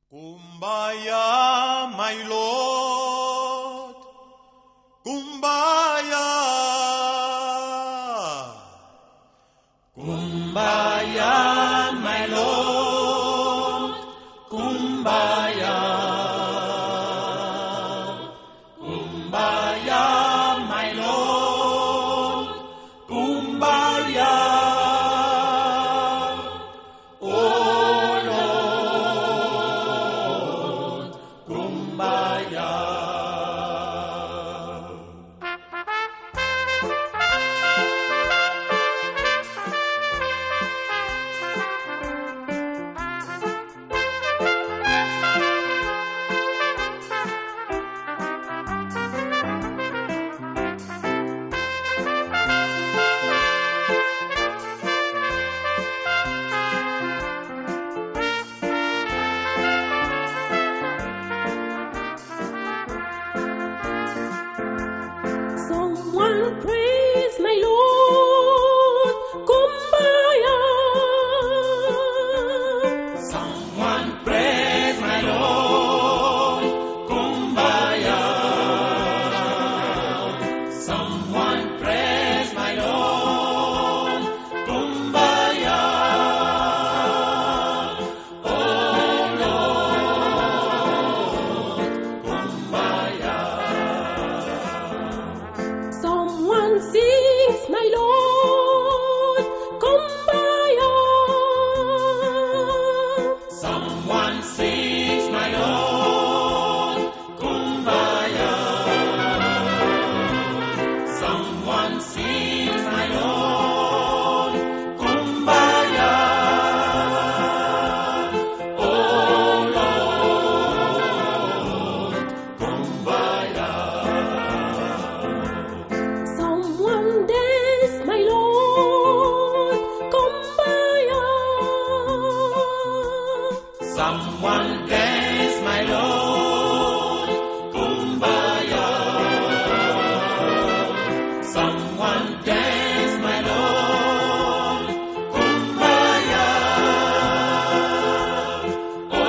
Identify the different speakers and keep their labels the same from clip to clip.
Speaker 1: Kumbaya, my Lord, Kumbaya, Kumbaya, my Lord, Kumbaya, Kumbaya, my Lord, Kumbaya, oh Lord, Kumbaya.
Speaker 2: Someone praise my Lord, Kumbaya.
Speaker 1: Someone praise my Lord, Kumbaya. Someone praise my Lord, Kumbaya. Oh Lord, Kumbaya.
Speaker 2: Someone sings my Lord, Kumbaya.
Speaker 1: Someone sings my Lord, Kumbaya. Someone sings my Lord, Kumbaya. Oh Lord, Kumbaya.
Speaker 2: Someone dance my Lord, Kumbaya.
Speaker 1: Someone dance my Lord, Kumbaya. Someone dance my Lord, Kumbaya. Oh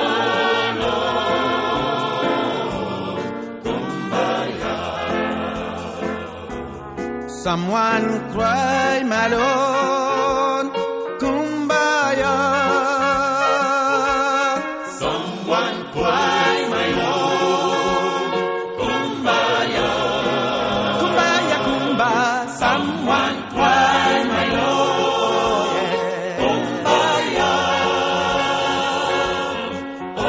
Speaker 1: Lord, Kumbaya.
Speaker 3: Someone cry, my Lord, Kumbaya.
Speaker 1: Someone cry, my Lord, Kumbaya.
Speaker 3: Kumbaya, Kumbaya.
Speaker 1: Someone cry, my Lord, Kumbaya. Oh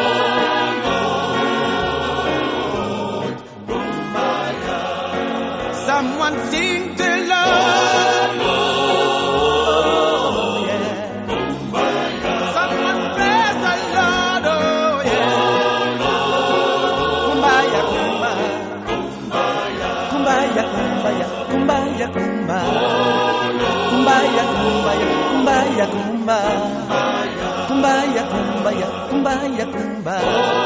Speaker 1: Lord, Kumbaya.
Speaker 3: Someone sing the Lord. Oh, yeah.
Speaker 1: Kumbaya.
Speaker 3: Someone praise the Lord. Oh, yeah. Kumbaya, Kumbaya.
Speaker 1: Kumbaya.
Speaker 3: Kumbaya, Kumbaya. Kumbaya, Kumbaya. Kumbaya, Kumbaya. Kumbaya, Kumbaya. Kumbaya, Kumbaya. Kumbaya, Kumbaya.